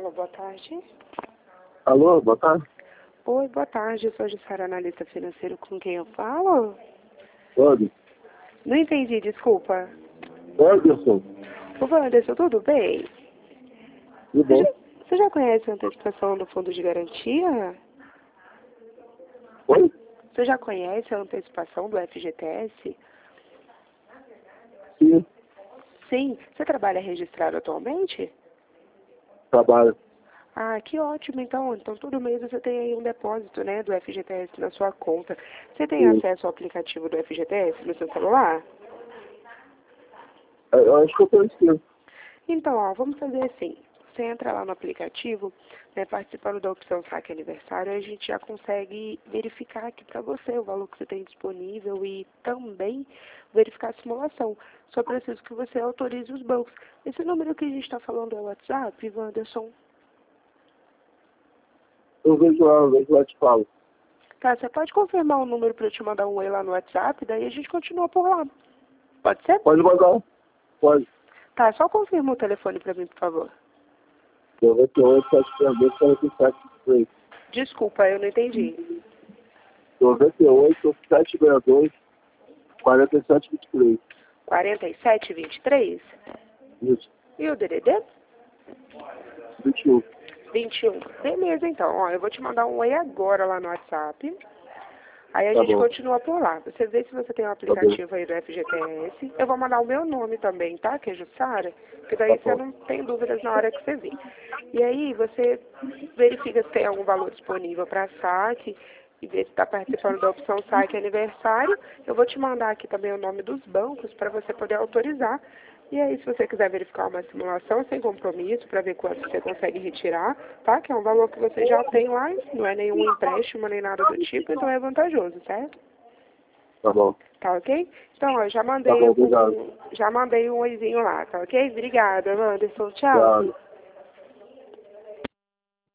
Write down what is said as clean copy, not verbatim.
Alô, boa tarde. Alô, boa tarde. Oi, boa tarde. Eu sou a Jussara, analista financeiro. Com quem eu falo? Pode. Não entendi, desculpa. Anderson, Ô, Anderson, tudo bem? tudo bom? Você já conhece a antecipação do fundo de garantia? Oi? Você já conhece a antecipação do FGTS? Sim, Sim. Você trabalha registrado atualmente? trabalho. Ah, que ótimo. Então todo mês você tem aí um depósito, né, do FGTS na sua conta. Você tem Sim. acesso ao aplicativo do FGTS no seu celular? Eu acho que eu tô inscrito. Então, ó, vamos fazer assim. Você entra lá no aplicativo, né, participando da opção Saque Aniversário, a gente já consegue verificar aqui para você o valor que você tem disponível e também verificar a simulação. Só preciso que você autorize os bancos. Esse número que a gente está falando é o WhatsApp, Wanderson? Eu vejo lá e te falo. Tá, você pode confirmar o número para eu te mandar um oi lá no WhatsApp, daí a gente continua por lá. Pode ser? Pode mandar? Pode. Tá, só confirma o telefone para mim, por favor. 98, 732, 47, 23. Desculpa, eu não entendi. 98, 762, 47, 23. 4723? Isso. E o DDD? 21. 21. Beleza, então. Ó, eu vou te mandar um oi agora lá no WhatsApp. Aí a Tá gente bom. continua por lá. Você vê se você tem um Tá bom. aplicativo aí do FGTS. Eu vou mandar o meu nome também, tá? Que é Jussara. Que daí Tá você bom. não tem dúvidas na hora que você vir. E aí você verifica se tem algum valor disponível para saque e ver se está participando da opção saque aniversário. Eu vou te mandar aqui também o nome dos bancos para você poder autorizar. E aí, se você quiser verificar uma simulação sem compromisso para ver quanto você consegue retirar, tá? Que é um valor que você já tem lá, não é nenhum empréstimo nem nada do tipo, então é vantajoso, certo? Tá bom. Tá ok? Então, ó, Tá bom, obrigado. já mandei um oizinho lá, tá ok? Obrigada, Anderson. Tchau. Obrigado.